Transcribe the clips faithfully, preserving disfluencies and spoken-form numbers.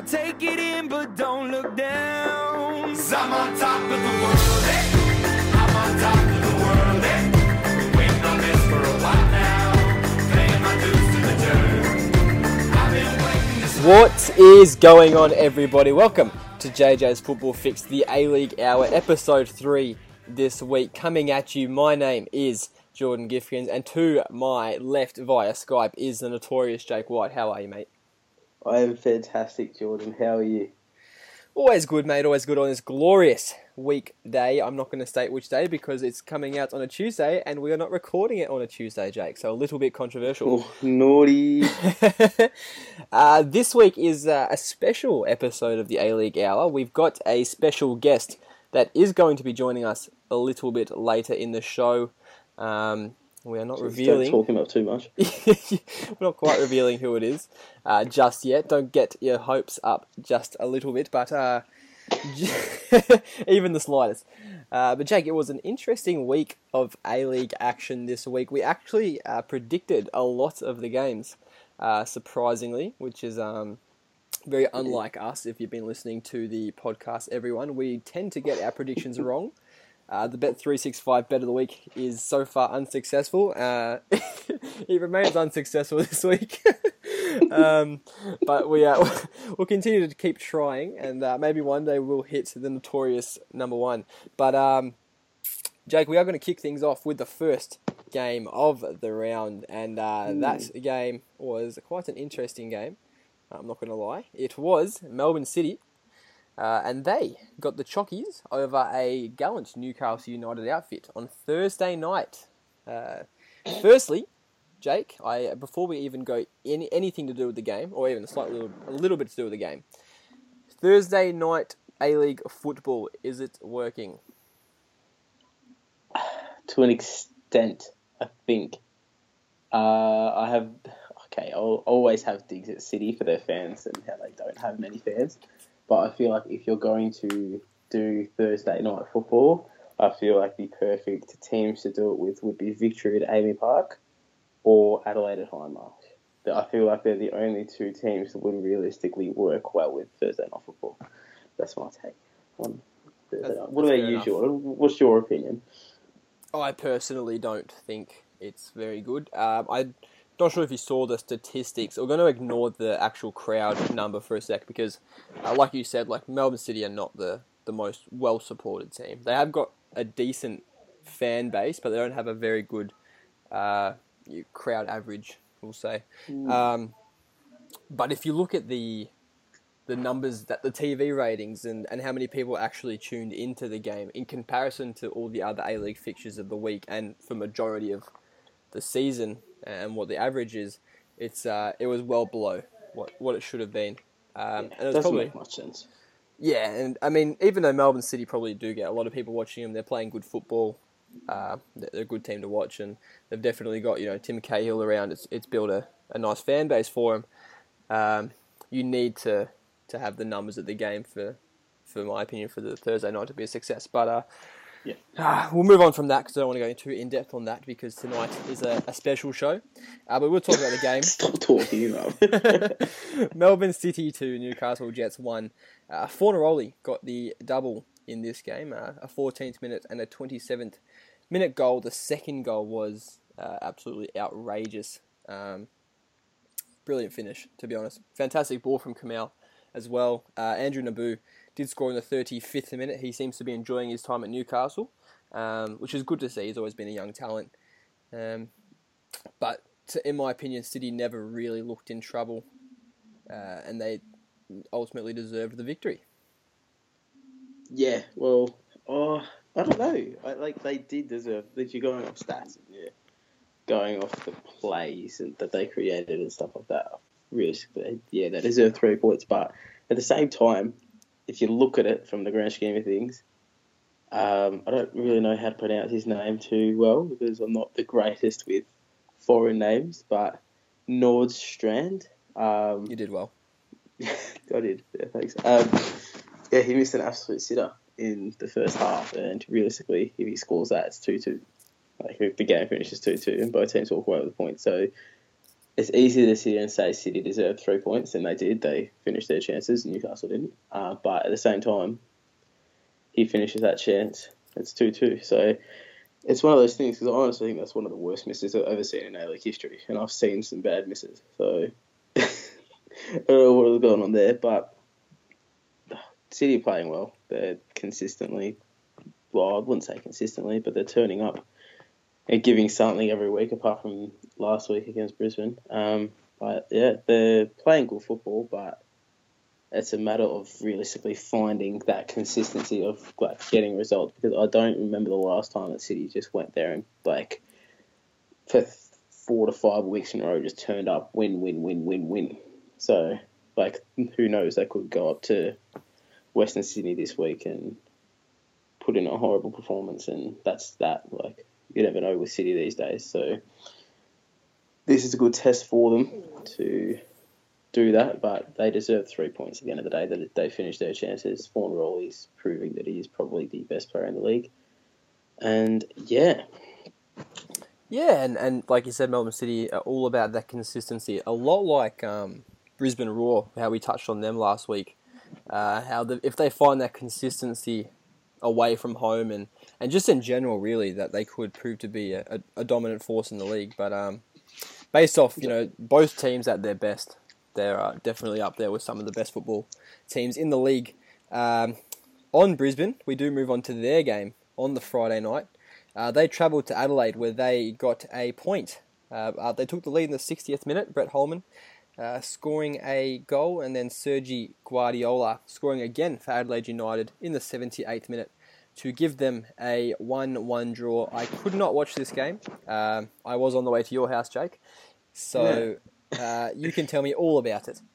Now take it in, but don't look down. 'Cause I'm on top of the world, eh? I'm on top of the world, eh? Been waiting on this for a while now. Paying my dues to the dirt. I've been waiting this. What is going on, everybody? Welcome to J J's Football Fix, the A-League Hour, episode three this week. Coming at you, my name is Jordan Gifkins, and to my left via Skype is the notorious Jake White. How are you, mate? I am fantastic, Jordan. How are you? Always good, mate. Always good on this glorious weekday. I'm not going to state which day because it's coming out on a Tuesday, and we are not recording it on a Tuesday, Jake. So a little bit controversial. Oh, naughty. uh, this week is uh, a special episode of the A-League Hour. We've got a special guest that is going to be joining us a little bit later in the show. Um, we are not Just revealing. Don't talk him up too much. We're not quite revealing who it is uh, just yet. Don't get your hopes up just a little bit, but uh, even the slightest. Uh, but Jake, it was an interesting week of A-League action this week. We actually uh, predicted a lot of the games, uh, surprisingly, which is um, very unlike us. If you've been listening to the podcast, everyone, we tend to get our predictions wrong. Uh, the Bet three sixty-five Bet of the Week is so far unsuccessful. Uh, it remains unsuccessful this week. um, but we, uh, we'll continue to keep trying, and uh, maybe one day we'll hit the notorious number one. But, um, Jake, we are going to kick things off with the first game of the round, and uh, mm. that game was quite an interesting game. I'm not going to lie. It was Melbourne City. Uh, and they got the Chockies over a gallant Newcastle United outfit on Thursday night. Uh, firstly, Jake, I before we even go any anything to do with the game, or even a slightly little, a little bit to do with the game, Thursday night A-League football, is it working? To an extent, I think. Uh, I have okay. I'll always have digs at City for their fans and how they don't have many fans. But I feel like if you're going to do Thursday night football, I feel like the perfect teams to do it with would be Victory at Amy Park or Adelaide at Hindmarsh. I feel like they're the only two teams that would realistically work well with Thursday night football. That's my take on Thursday that's, night. What about you, enough. Jordan? What's your opinion? I personally don't think it's very good. Um, I'm not sure if you saw the statistics. We're going to ignore the actual crowd number for a sec because, uh, like you said, like Melbourne City are not the, the most well-supported team. They have got a decent fan base, but they don't have a very good uh, crowd average, we'll say. Mm. Um, but if you look at the the numbers, that the T V ratings and, and how many people actually tuned into the game in comparison to all the other A-League fixtures of the week and for majority of the season and what the average is, it's uh, it was well below what, what it should have been. Um, yeah, and it doesn't probably, make much sense. Yeah, and I mean, even though Melbourne City probably do get a lot of people watching them, they're playing good football. Uh, they're a good team to watch, and they've definitely got, you know, Tim Cahill around. It's it's built a, a nice fan base for them. Um, you need to, to have the numbers at the game for, for my opinion, for the Thursday night to be a success. But uh, yeah, uh, we'll move on from that because I don't want to go too in depth on that because tonight is a, a special show. Uh, but we'll talk about the game. Stop talking, you know. Melbourne City two, Newcastle Jets one. Uh, Fornaroli got the double in this game, uh, a fourteenth minute and a twenty-seventh minute goal. The second goal was uh, absolutely outrageous. Um, brilliant finish, to be honest. Fantastic ball from Kamal as well. Uh, Andrew Naboo did score in the thirty-fifth minute. He seems to be enjoying his time at Newcastle, um, which is good to see. He's always been a young talent. Um, but to, in my opinion, City never really looked in trouble, uh, and they ultimately deserved the victory. Yeah, well, oh, I don't know. I, like they did deserve. If you're going off stats, yeah, going off the plays and that they created and stuff like that, realistically, yeah, they deserve three points. But at the same time, if you look at it from the grand scheme of things, um, I don't really know how to pronounce his name too well because I'm not the greatest with foreign names, but Nordstrand. Um, you did well. I did, yeah, thanks. Um, yeah, he missed an absolute sitter in the first half, and realistically, if he scores that, it's two two. Like, if the game finishes two two, and both teams walk away with a point. So, it's easy to sit here and say City deserved three points, and they did. They finished their chances, Newcastle didn't. Uh, but at the same time, he finishes that chance. It's two two. So it's one of those things, because I honestly think that's one of the worst misses I've ever seen in A-League history, and I've seen some bad misses. So I don't know what was going on there, but City are playing well. They're consistently, well, I wouldn't say consistently, but they're turning up and giving something every week, apart from last week against Brisbane. Um, but yeah, they're playing good football, but it's a matter of realistically finding that consistency of like getting results, because I don't remember the last time that City just went there and like for four to five weeks in a row just turned up, win, win, win, win, win. So like who knows, they could go up to Western Sydney this week and put in a horrible performance, and that's that. Like, you never know with City these days. So this is a good test for them to do that, but they deserve three points at the end of the day. That they finished their chances. Vaughan Rawley's proving that he is probably the best player in the league. And yeah. Yeah, and, and like you said, Melbourne City are all about that consistency. A lot like um, Brisbane Roar, how we touched on them last week. Uh, how the, if they find that consistency away from home and, and just in general, really, that they could prove to be a, a, a dominant force in the league. But um, based off, you know, both teams at their best, they're uh, definitely up there with some of the best football teams in the league. Um, on Brisbane, we do move on to their game on the Friday night. Uh, they travelled to Adelaide, where they got a point. Uh, uh, they took the lead in the sixtieth minute, Brett Holman uh, scoring a goal, and then Sergi Guardiola scoring again for Adelaide United in the seventy-eighth minute to give them a one one draw. I could not watch this game. Um, I was on the way to your house, Jake, so uh, you can tell me all about it.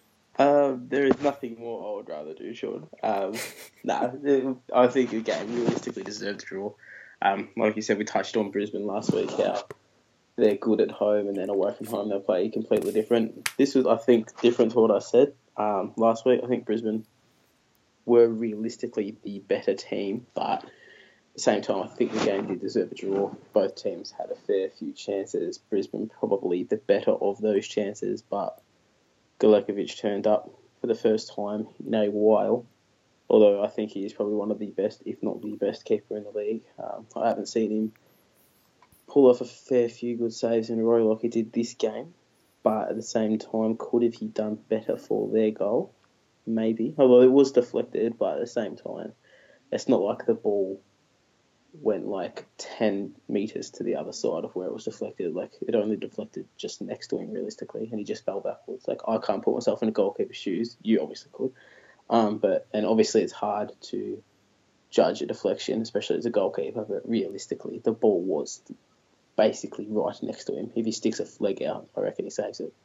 Um, there is nothing more I would rather do, Sean. Um, nah, I think the game realistically deserved a draw. Um, like you said, we touched on Brisbane last week, how they're good at home and then away from home they play completely different. This was, I think, different to what I said um, last week. I think Brisbane were realistically the better team, but at the same time, I think the game did deserve a draw. Both teams had a fair few chances. Brisbane probably the better of those chances, but Galekovic turned up for the first time in a while. Although I think he is probably one of the best, if not the best keeper in the league. Um, I haven't seen him pull off a fair few good saves in a row like he did this game. But at the same time, could have he done better for their goal? Maybe. Although it was deflected, but at the same time, it's not like the ball went like ten metres to the other side of where it was deflected. Like, it only deflected just next to him, realistically, and he just fell backwards. Like, I can't put myself in a goalkeeper's shoes. You obviously could. Um, but and obviously it's hard to judge a deflection, especially as a goalkeeper. But realistically, the ball was basically right next to him. If he sticks a leg out, I reckon he saves it.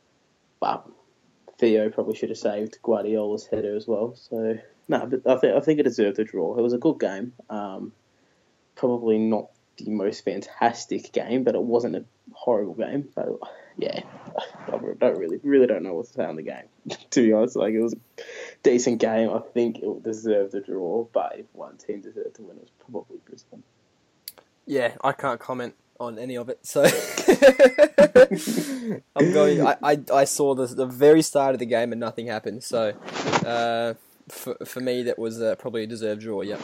But Theo probably should have saved Guardiola's header as well. So no, but I think I think it deserved a draw. It was a good game. Um, probably not the most fantastic game, but it wasn't a horrible game. But yeah, I don't really, really don't know what to say on the game. To be honest, like, it was a decent game. I think it deserved a draw, but if one team deserved to win, it was probably Brisbane. Yeah, I can't comment on any of it. So I'm going. I, I, I saw the the very start of the game and nothing happened. So uh, for for me, that was uh, probably a deserved draw. Yeah.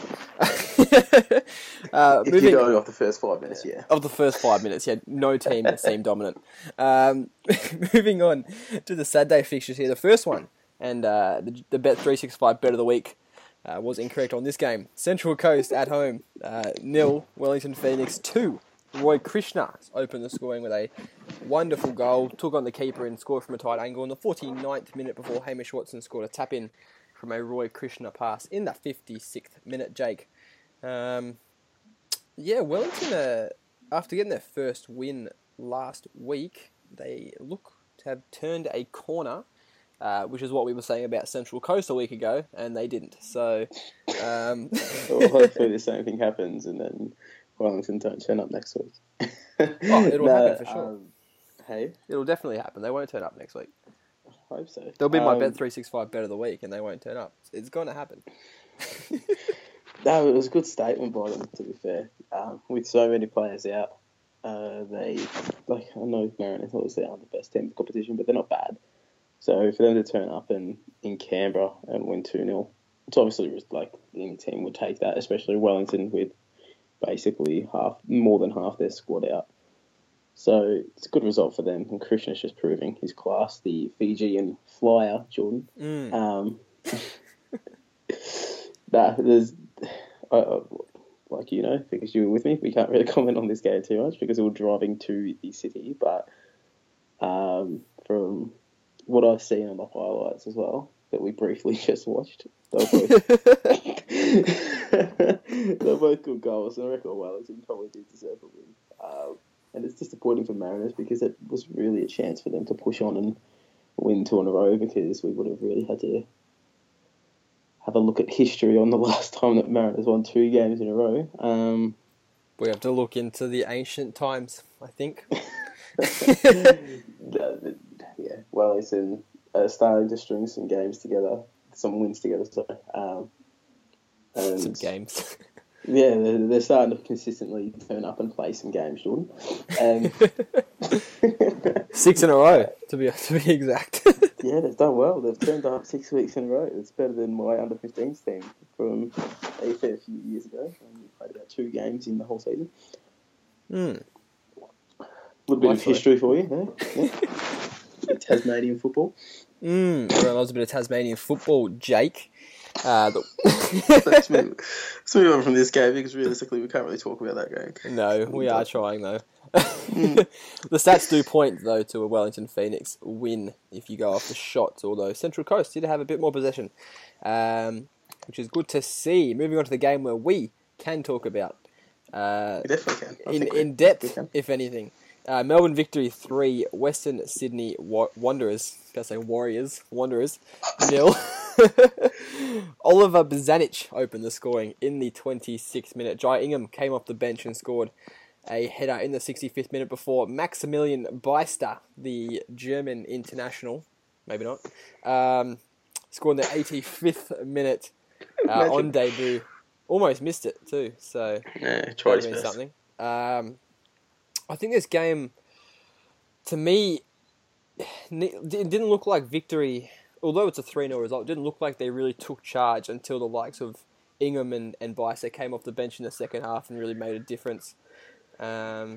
uh, if moving, you're going off the first five minutes, yeah. Of the first five minutes, yeah, no team that seemed dominant. Um, moving on to the Saturday fixtures here. The first one, and uh, the, the Bet three sixty-five Bet of the Week uh, was incorrect on this game. Central Coast at home, uh, nil. Wellington Phoenix two. Roy Krishna opened the scoring with a wonderful goal. Took on the keeper and scored from a tight angle in the forty-ninth minute before Hamish Watson scored a tap-in from a Roy Krishna pass in the fifty-sixth minute, Jake. Um, yeah, Wellington, uh, after getting their first win last week, they look to have turned a corner, uh, which is what we were saying about Central Coast a week ago, and they didn't. So, um... well, hopefully the same thing happens, and then Wellington don't turn up next week. Oh, it'll no, happen for sure. Um, hey? It'll definitely happen. They won't turn up next week. I hope so. They'll be my um, Bet three sixty-five Bet of the Week, and they won't turn up. It's going to happen. No, it was a good statement by them, to be fair. Um, with so many players out, Uh, they, like, I know Mariners obviously aren't the best team in the competition, but they're not bad. So for them to turn up and in Canberra and win two nil, it's obviously like any team would take that, especially Wellington with basically half, more than half their squad out. So it's a good result for them, and Krishna's just proving his class, the Fijian flyer, Jordan. Mm. Um, nah, there's, uh, like you know, because you were with me, we can't really comment on this game too much because we were driving to the city. But um, from what I've seen on the highlights as well, that we briefly just watched, they were both, they're both good goals. And I reckon Wellington probably did deserve a win. Um, and it's disappointing for Mariners because it was really a chance for them to push on and win two in a row, because we would have really had to have a look at history on the last time that Mariners won two games in a row. Um, we have to look into the ancient times, I think. yeah, Wellington are starting to string some games together, some wins together, sorry. Um, and some games. Yeah, they're, they're starting to consistently turn up and play some games, Jordan. Um, Six in a row, to be to be exact. Yeah, they've done well. They've turned up six weeks in a row. It's better than my under fifteens team from a fair few years ago. And we played about two games in the whole season. Mm. A little bit My of fault. history for you, yeah. yeah. Tasmanian football. Mm. Everyone loves a bit of Tasmanian football, Jake. Uh, the... let's, move, let's move on from this game, because realistically we can't really talk about that game. No, we are trying though. The stats do point though to a Wellington Phoenix win if you go off the shots, although Central Coast did have a bit more possession, um, which is good to see. Moving on to the game where we can talk about uh, We definitely can. I in, think we- in we depth, can. if anything. Uh, Melbourne victory three, Western Sydney wa- Wanderers, can I say Warriors, Wanderers, nil. Oliver Bozanic opened the scoring in the twenty-sixth minute. Jai Ingham came off the bench and scored a header in the sixty-fifth minute before Maximilian Beister, the German international, maybe not, um, scored in the eighty-fifth minute uh, on debut. Almost missed it too, so Yeah, tried his that means best. something. Um, I think this game, to me, it didn't look like victory. Although it's a three nil result, it didn't look like they really took charge until the likes of Ingham and, and Beister came off the bench in the second half and really made a difference. Um,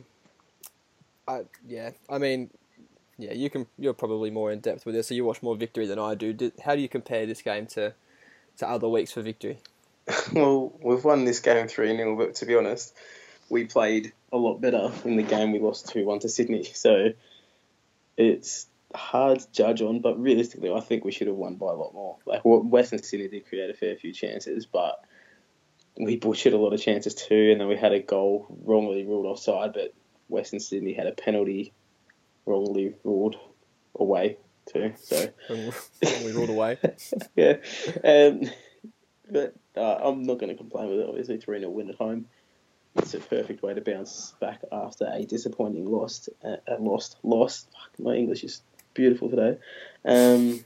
I, yeah, I mean, yeah, you can. You're probably more in depth with this, so you watch more victory than I do. Did, how do you compare this game to, to other weeks for victory? Well, we've won this game three nil, but to be honest, we played a lot better in the game we lost two one to Sydney. So it's hard to judge on, but realistically, I think we should have won by a lot more. Like, Western Sydney did create a fair few chances, but we butchered a lot of chances too, and then we had a goal wrongly ruled offside, but Western Sydney had a penalty wrongly ruled away too. So we ruled away. yeah, um, but uh, I'm not going to complain with it. Obviously, three nil win at home. It's a perfect way to bounce back after a disappointing lost, uh, uh, lost, lost. Fuck, my English is beautiful today. Um,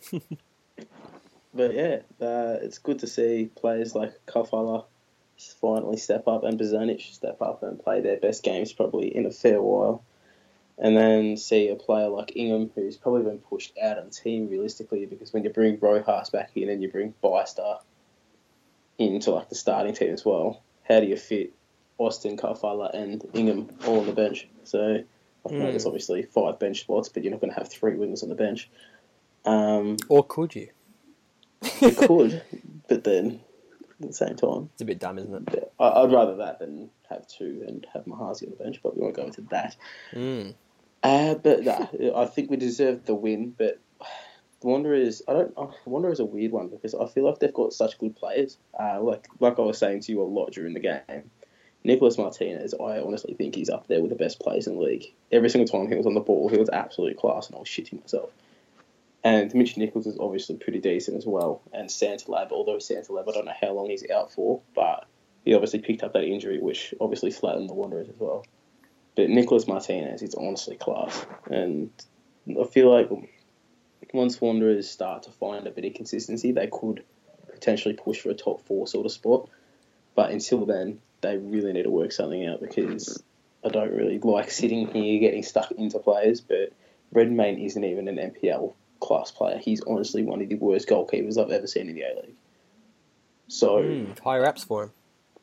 but yeah, uh, it's good to see players like Kafala finally step up and Bozanic step up and play their best games probably in a fair while. And then see a player like Ingham, who's probably been pushed out of the team realistically, because when you bring Rojas back in and you bring Beister into like the starting team as well, how do you fit Austin, Kafala and Ingham all on the bench? So I know Mm. there's obviously five bench spots, but you're not going to have three wingers on the bench. Um, Or could you? you could, but then at the same time, It's a bit dumb, isn't it? I- I'd rather that than have two and have Mahazi on the bench, but we won't go into that. Mm. Uh, but nah, I think we deserved the win, but the Wanderers, I don't, uh, Wanderers are a weird one because I feel like they've got such good players. Uh, like like I was saying to you a lot during the game, Nicholas Martinez, I honestly think he's up there with the best players in the league. Every single time he was on the ball, he was absolute class, and I was shitting myself. And Mitch Nichols is obviously pretty decent as well. And Santalab, although Santalab, I don't know how long he's out for, but he obviously picked up that injury, which obviously flattened the Wanderers as well. But Nicholas Martinez is honestly class. And I feel like once Wanderers start to find a bit of consistency, they could potentially push for a top four sort of spot. But until then, they really need to work something out, because I don't really like sitting here getting stuck into players, but Redmayne isn't even an N P L class player. He's honestly one of the worst goalkeepers I've ever seen in the A-League. So... Mm, higher ups for him.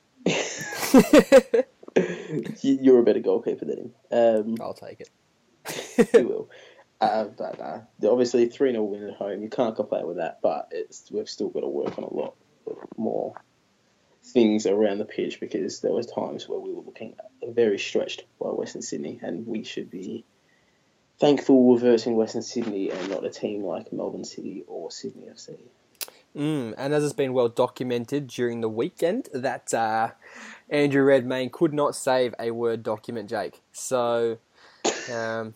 You're a better goalkeeper than him. Um, I'll take it. you will. Uh, but uh, obviously, three nil win at home, you can't complain with that, but it's we've still got to work on a lot more things around the pitch because there was times where we were looking very stretched by Western Sydney, and we should be thankful we're versing Western Sydney and not a team like Melbourne City or Sydney F C. Mm, and as it's been well documented during the weekend, that uh, Andrew Redmayne could not save a Word document, Jake. So, um,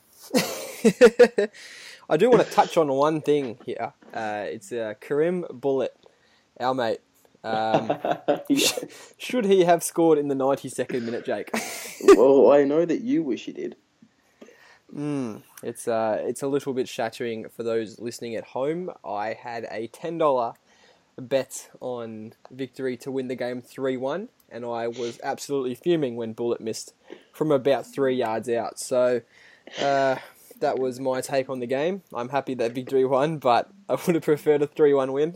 I do want to touch on one thing here. Uh, it's uh, Karim Bullet, our mate. Um, Yeah. Should he have scored in the ninety-second minute, Jake? Well, I know that you wish he did. Mm, it's uh, it's a little bit shattering for those listening at home. I had a ten dollars bet on victory to win the game three one, and I was absolutely fuming when Bullet missed from about three yards out. So uh, that was my take on the game. I'm happy that victory won, but I would have preferred a three one win.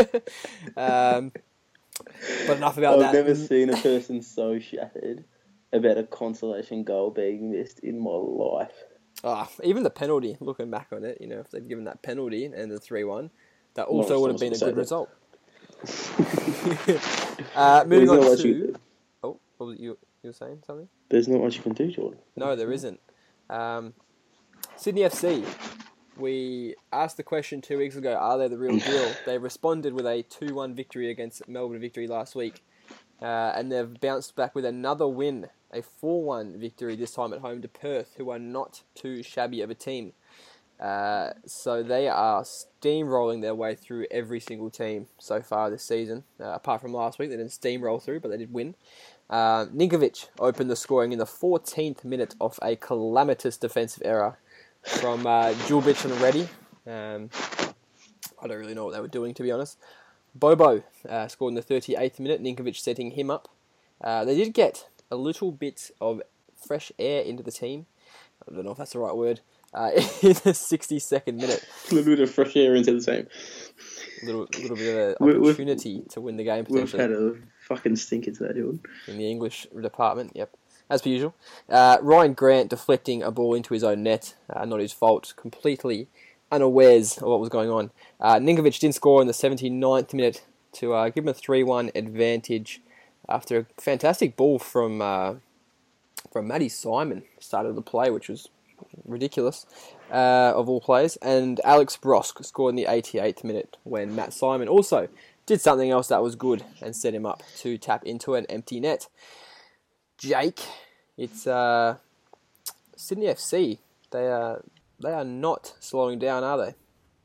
um, but enough about I've that. never seen a person so shattered about a consolation goal being missed in my life. Oh, even the penalty, looking back on it, you know, if they'd given that penalty and the three one, that Not also would have been a responsible good to say result. uh, moving There's on not much to... you- Oh, what was you, you were saying something? There's not much you can do, Jordan. No, there isn't. Um, Sydney F C, we asked the question two weeks ago, are they the real deal? They responded with a two one victory against Melbourne Victory last week. Uh, and they've bounced back with another win, a four one victory this time at home to Perth, who are not too shabby of a team. Uh, so they are steamrolling their way through every single team so far this season. Uh, apart from last week, they didn't steamroll through, but they did win. Uh, Ninkovic opened the scoring in the fourteenth minute off a calamitous defensive error from uh, Djulbic and Reddy. Um, I don't really know what they were doing, to be honest. Bobo uh, scored in the thirty-eighth minute, Ninkovic setting him up. Uh, they did get a little bit of fresh air into the team. I don't know if that's the right word. Uh, in the sixty-second minute. A little bit of fresh air into the team. A little, little bit of We- an we've- opportunity to win the game, We've potentially. had a fucking stinker today, Jordan. In the English department, yep. As per usual. Uh, Ryan Grant deflecting a ball into his own net. Uh, not his fault. Completely unawares of what was going on. Uh, Ninkovic didn't score in the seventy-ninth minute to uh, give him a three one advantage after a fantastic ball from uh, from Matty Simon started the play, which was ridiculous, uh, of all players. And Alex Brosk scored in the eighty-eighth minute when Matt Simon also did something else that was good and set him up to tap into an empty net. Jake, it's uh, Sydney F C. They are they are not slowing down, are they?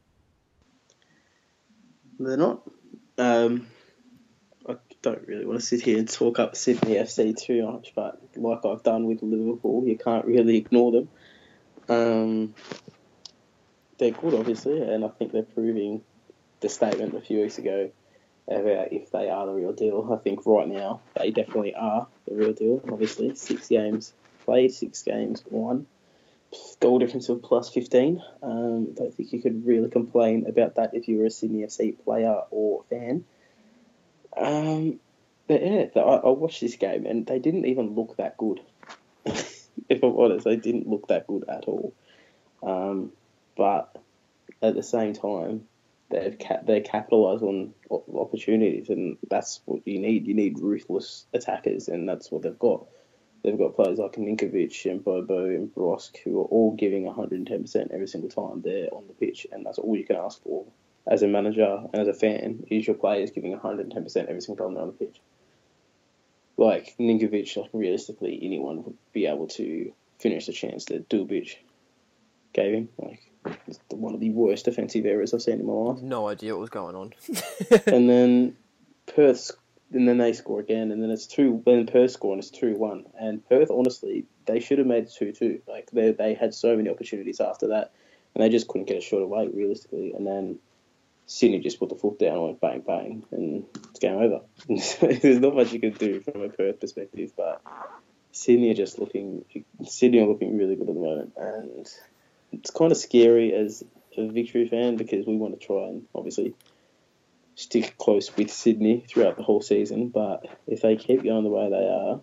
They're not. Um, I don't really want to sit here and talk up Sydney F C too much, but like I've done with Liverpool, you can't really ignore them. Um, they're good, obviously, and I think they're proving the statement a few weeks ago about if they are the real deal. I think right now they definitely are the real deal. Obviously, six games played, six games won, goal difference of plus fifteen. Um, don't think you could really complain about that if you were a Sydney F C player or fan. Um, but yeah, I, I watched this game and they didn't even look that good. If I'm honest, they didn't look that good at all. Um, but at the same time, they've ca- they capitalised on opportunities, and that's what you need. You need ruthless attackers, and that's what they've got. They've got players like Ninkovic and Bobo and Brosk who are all giving one hundred ten percent every single time they're on the pitch, and that's all you can ask for as a manager and as a fan, is your players giving one hundred ten percent every single time they're on the pitch. Like, Ninkovic, like, realistically, anyone would be able to finish the chance that Djulbic gave him. Like, it's one of the worst defensive errors I've seen in my life. No idea what was going on. And then Perth, and then they score again, and then it's two. Then Perth score and it's two one. And Perth, honestly, they should have made it two two. Like, they they had so many opportunities after that, and they just couldn't get a shot away realistically. And then Sydney just put the foot down and went bang bang, and it's game over. There's not much you can do from a Perth perspective, but Sydney are just looking Sydney are looking really good at the moment, and it's kind of scary as a Victory fan because we want to try and obviously stick close with Sydney throughout the whole season. But if they keep going the way they are,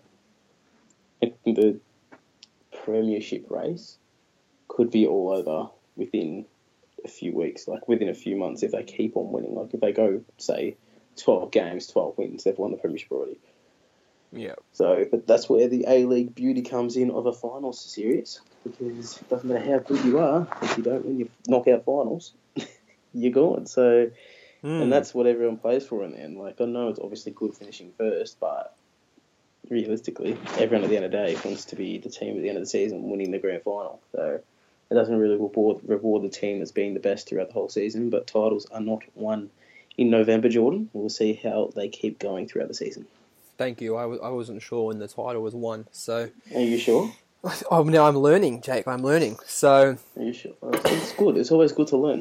I think the premiership race could be all over within a few weeks, like within a few months if they keep on winning. Like if they go, say, twelve games, twelve wins, they've won the premiership already. Yeah. So, but that's where the A-League beauty comes in of a finals series, because it doesn't matter how good you are, if you don't win your knockout finals, you're gone. So, Mm. and that's what everyone plays for in the end. Like, I know it's obviously good finishing first, but realistically, everyone at the end of the day wants to be the team at the end of the season winning the grand final. So, it doesn't really reward, reward the team that's being the best throughout the whole season, but titles are not won in November, Jordan. We'll see how they keep going throughout the season. Thank you. I, w- I wasn't sure when the title was won, so... Are you sure? Oh, now I'm learning, Jake. I'm learning. So, Are you sure? It's good. It's always good to learn.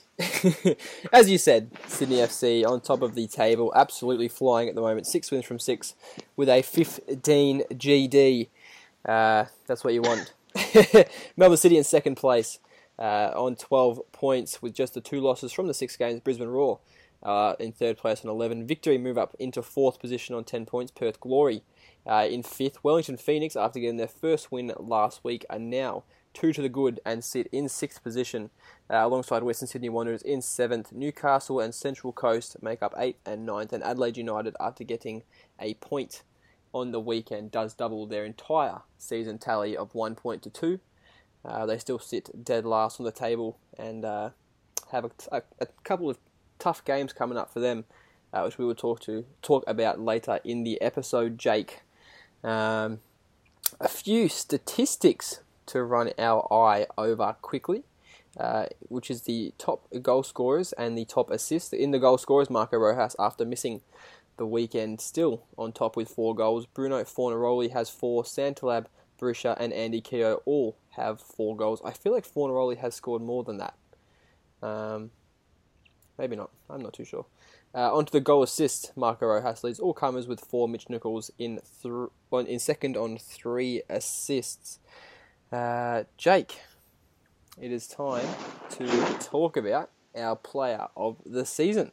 as you said, Sydney F C on top of the table, absolutely flying at the moment. Six wins from six with a fifteen G D. Uh, that's what you want. Melbourne City in second place uh, on twelve points with just the two losses from the six games. Brisbane Roar uh, in third place on eleven. Victory move up into fourth position on ten points. Perth Glory uh, in fifth. Wellington Phoenix, after getting their first win last week, are now two to the good and sit in sixth position uh, alongside Western Sydney Wanderers in seventh. Newcastle and Central Coast make up eighth and ninth, and Adelaide United, after getting a point on the weekend, does double their entire season tally of one point to two. Uh, they still sit dead last on the table and uh, have a, a, a couple of tough games coming up for them, uh, which we will talk to talk about later in the episode, Jake. Um, a few statistics to run our eye over quickly, uh, which is the top goal scorers and the top assists. In the goal scorers, Marco Rojas, after missing the weekend, still on top with four goals. Bruno Fornaroli has four. Santalab, Barisha and Andy Keogh all have four goals. I feel like Fornaroli has scored more than that. Um, maybe not. I'm not too sure. Uh, onto the goal assists, Marco Rojas leads all comers with four. Mitch Nichols in th- on, in second on three assists. Uh, Jake, it is time to talk about our player of the season.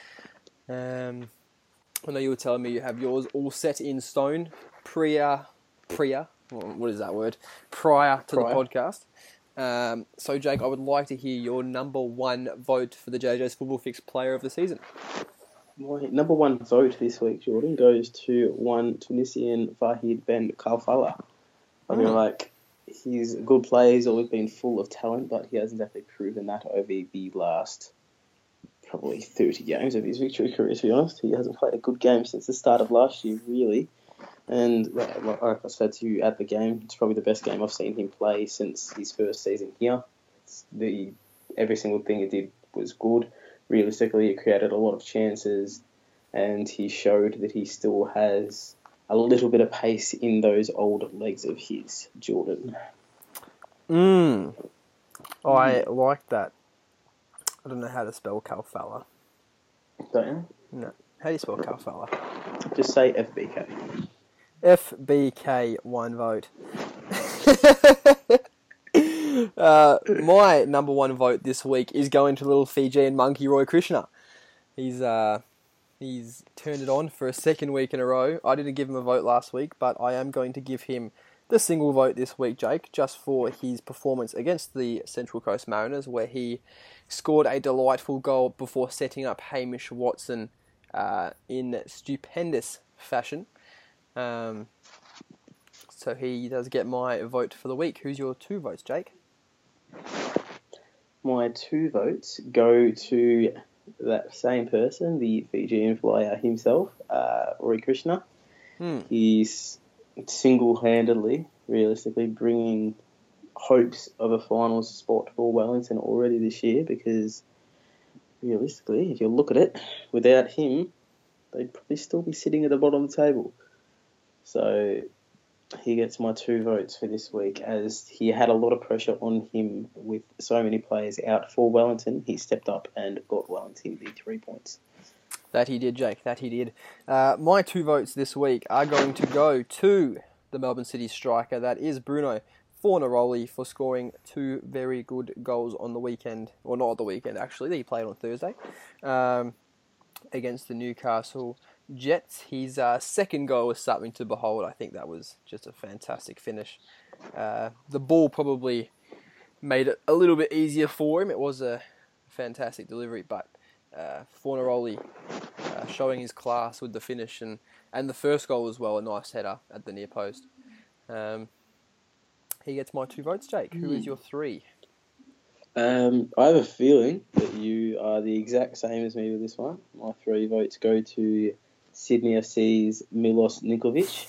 Um, I know you were telling me you have yours all set in stone, prior, prior, what is that word? Prior to Prior. the podcast. Um, so, Jake, I would like to hear your number one vote for the J J's Football Fix Player of the Season. My number one vote this week, Jordan, goes to one Tunisian Fahid Ben Kalfala. I mean, Mm. like, he's a good player. He's always been full of talent, but he hasn't definitely proven that over the last probably thirty games of his Victory career, to be honest. He hasn't played a good game since the start of last year, really. And like like I said to you at the game, it's probably the best game I've seen him play since his first season here. It's the every single thing he did was good. Realistically, he created a lot of chances, and he showed that he still has a little bit of pace in those old legs of his, Jordan. Mm. I like that. I don't know how to spell Kalfala. Don't you? No. How do you spell Kalfala? Just say F B K. F B K, one vote. uh, my number one vote this week is going to little Fijian monkey Roy Krishna. He's uh, he's turned it on for a second week in a row. I didn't give him a vote last week, but I am going to give him the single vote this week, Jake, just for his performance against the Central Coast Mariners, where he scored a delightful goal before setting up Hamish Watson uh, in stupendous fashion. Um, so he does get my vote for the week. Who's your two votes, Jake? My two votes go to that same person, the Fijian player himself, uh, Roy Krishna. Hmm. He's single-handedly, realistically, bringing hopes of a finals spot for Wellington already this year, because realistically, if you look at it, without him, they'd probably still be sitting at the bottom of the table. So he gets my two votes for this week, as he had a lot of pressure on him with so many players out for Wellington. He stepped up and got Wellington the three points. That he did, Jake. That he did. Uh, my two votes this week are going to go to the Melbourne City striker, that is Bruno Fornaroli, for scoring two very good goals on the weekend. Well, not on the weekend, actually. He played on Thursday um, against the Newcastle Jets. His uh, second goal was something to behold. I think that was just a fantastic finish. Uh, the ball probably made it a little bit easier for him. It was a fantastic delivery, but uh, Fornaroli uh, showing his class with the finish, and, and the first goal as well, a nice header at the near post. Um, he gets my two votes, Jake. Who is your three? Um, I have a feeling that you are the exact same as me with this one. My three votes go to Sydney F C's Milos Ninkovic.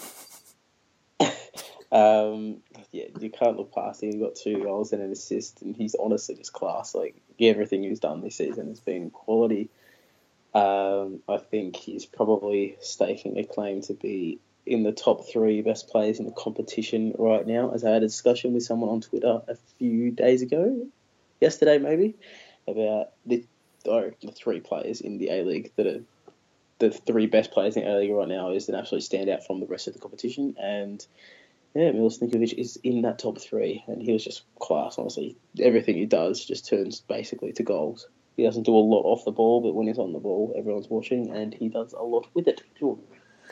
um, yeah, you can't look past him. He got two goals and an assist, and he's honestly just class. Like, everything he's done this season has been quality. Um, I think he's probably staking a claim to be in the top three best players in the competition right now, as I had a discussion with someone on Twitter a few days ago, yesterday maybe, about the, oh, the three players in the A-League that are the three best players in the A-League right now is that actually stand out from the rest of the competition. And yeah, Milos Ninkovic is in that top three, and he was just class, honestly. Everything he does just turns basically to goals. He doesn't do a lot off the ball, but when he's on the ball, everyone's watching, and he does a lot with it. Jordan.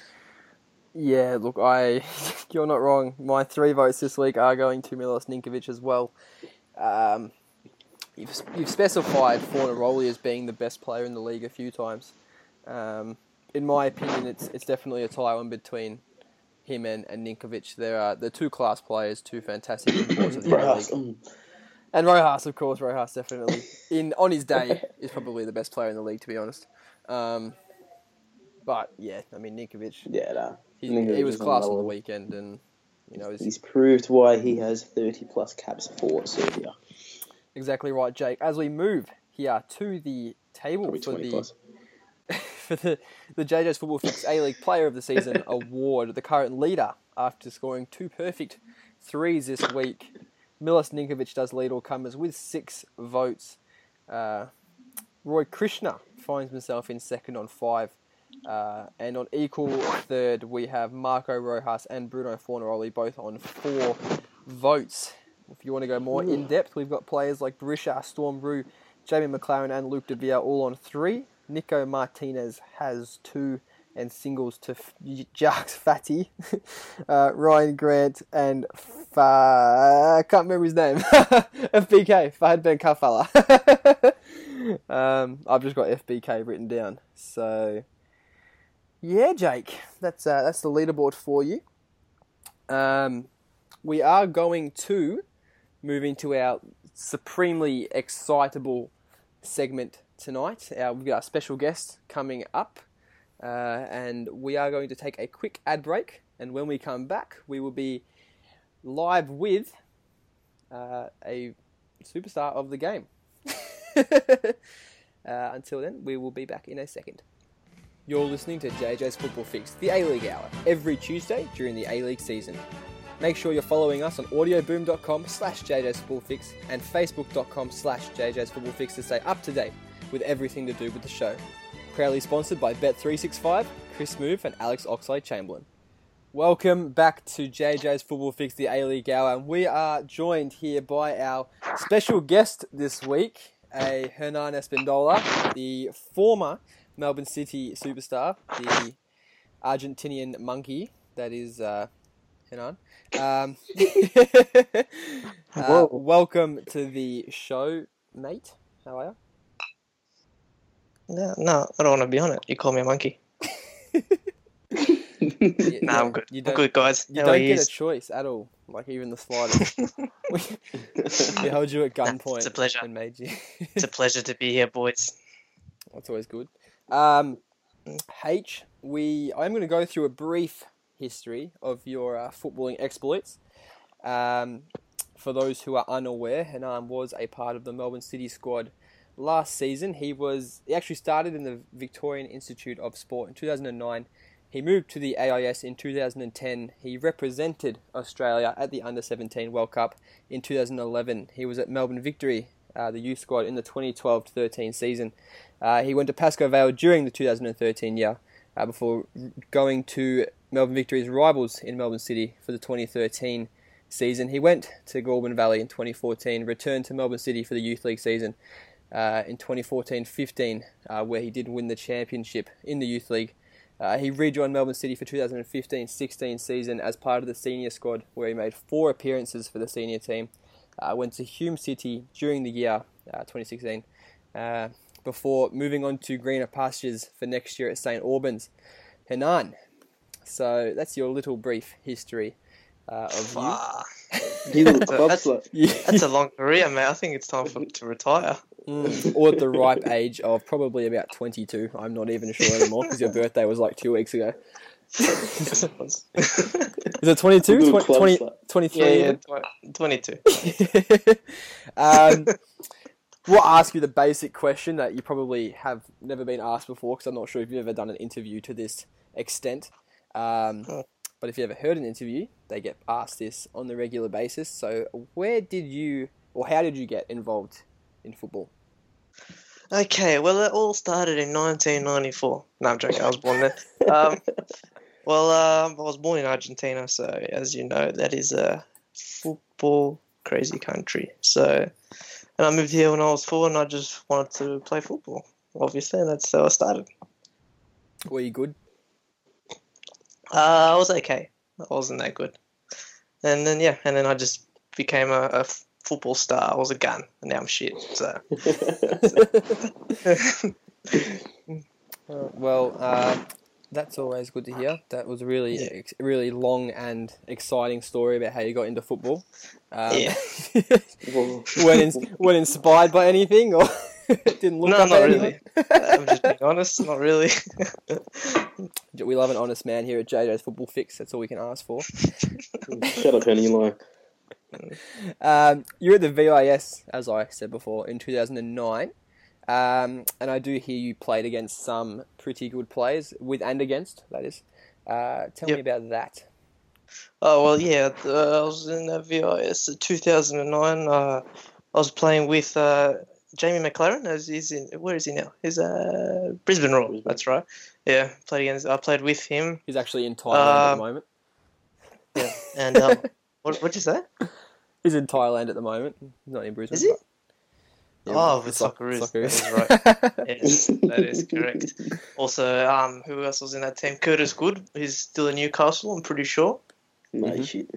Yeah, look, I you're not wrong. My three votes this week are going to Milos Ninkovic as well. Um, you've, you've specified Fornaroli as being the best player in the league a few times. Um, in my opinion, it's it's definitely a tie on between him and, and Ninkovic. They're, uh, they're two class players, two fantastic imports of the league. And Rojas, of course, Rojas definitely, in on his day, is probably the best player in the league, to be honest. Um, but, yeah, I mean, Ninkovic, Yeah, no. he, Ninkovic he was is class on the another- weekend, and, you know, he's He's proved why he has thirty plus caps for Serbia. exactly right, Jake. As we move here to the table Probably for twenty the... plus. for the, the J J's Football Fix A-League Player of the Season award, the current leader, after scoring two perfect threes this week, Milos Ninkovic does lead all comers with six votes. Uh, Roy Krishna finds himself in second on five. Uh, and on equal third, we have Marco Rojas and Bruno Fornaroli, both on four votes. If you want to go more in-depth, we've got players like Berisha, Storm Brew, Jamie McLaren and Luke De Vere all on three. Nico Martinez has two, and singles to F- Jacques Fatty, uh, Ryan Grant, and Fa- I can't remember his name. F B K, Fahad Ben Kafala. um, I've just got F B K written down. So, yeah, Jake, that's uh, that's the leaderboard for you. Um, we are going to move into our supremely excitable segment tonight. Our, we've got our special guest coming up, uh, and we are going to take a quick ad break, and when we come back, we will be live with uh, a superstar of the game. uh, until then, we will be back in a second. You're listening to J J's Football Fix, the A-League Hour, every Tuesday during the A-League season. Make sure you're following us on audioboom.com slash jjsfootballfix and facebook.com slash jjsfootballfix to stay up to date with everything to do with the show. Proudly sponsored by Bet three sixty-five, Chris Move and Alex Oxlade-Chamberlain. Welcome back to J J's Football Fix, the A-League Hour, and we are joined here by our special guest this week, a Hernan Espindola, the former Melbourne City superstar, the Argentinian monkey that is uh, Hernan. Um, uh, welcome to the show, mate. How are you? No, no, I don't want to be on it. You call me a monkey. Yeah, Nah, I'm good. You I'm don't, good, guys. you How don't are get yous? a choice at all, like even the slightest. we, we held you at gunpoint. it's a pleasure. And made you. It's a pleasure to be here, boys. That's always good. Um, H, we I'm going to go through a brief history of your uh, footballing exploits. Um, for those who are unaware, Hernan was a part of the Melbourne City squad last season. He was he actually started in the Victorian Institute of Sport in two thousand nine. He moved to the A I S in two thousand ten. He represented Australia at the under seventeen World Cup in two thousand eleven. He was at Melbourne Victory, uh, the youth squad, in the twenty twelve to thirteen season. Uh, he went to Pascoe Vale during the two thousand thirteen year, uh, before going to Melbourne Victory's rivals in Melbourne City for the twenty thirteen season. He went to Goulburn Valley in twenty fourteen, returned to Melbourne City for the Youth League season uh, in twenty fourteen fifteen, uh, where he did win the championship in the Youth League. Uh, he rejoined Melbourne City for two thousand fifteen sixteen season as part of the senior squad, where he made four appearances for the senior team. Uh, went to Hume City during the year uh, twenty sixteen, uh, before moving on to greener pastures for next year at Saint Albans. Hernan. So that's your little brief history uh, of you. Ah, He's a that's, bobsleigh. Yeah. that's a long career, mate. I think it's time for to retire. Mm, or at the ripe age of probably about twenty-two. I'm not even sure anymore because your birthday was like two weeks ago. Is it twenty-two? Little twenty, club twenty, slut. twenty-three? Yeah, yeah, even? tw- twenty-two. um, we'll ask you the basic question that you probably have never been asked before, because I'm not sure if you've ever done an interview to this extent. Um, but if you ever heard an interview, they get asked this on the regular basis. So where did you, or how did you get involved in football? Okay, well, it all started in nineteen ninety-four. No, I'm joking. I was born there. Um, well, um, I was born in Argentina, so as you know, that is a football crazy country. So, and I moved here when I was four, and I just wanted to play football, obviously, and that's how I started. Were you good? Uh, I was okay. I wasn't that good. And then, yeah, and then I just became a, a football star. I was a gun, and now I'm shit, so... Uh, well, uh, that's always good to hear. That was a really, Yeah. ex- really long and exciting story about how you got into football. Um, Yeah. Whoa. weren't, ins- weren't inspired by anything, or didn't look No, up not at really. I'm just being honest, not really. anyone? We love an honest man here at J J's Football Fix. That's all we can ask for. Shut up, Henny, you like. Um, you're at the V I S, as I said before, in two thousand nine. Um, and I do hear you played against some pretty good players, with and against, that is. Uh, tell me Yep. about that. Oh, well, yeah, uh, I was in the V I S in two thousand nine. Uh, I was playing with uh, Jamie McLaren. As he's in, where is he now? He's uh, Brisbane Roar, Brisbane. that's right. Yeah, played against. I played with him. He's actually in Thailand at the Um, moment. Yeah, and um, what what'd you say? He's in Thailand at the moment. He's not in Brisbane. Is he? but- Yeah, Oh, it's with soc- Socceroos. Socceroos. That is right. Yes, that is correct. Also, um, who else was in that team? Curtis Good. He's still in Newcastle, I'm pretty sure. No Mhm. shit.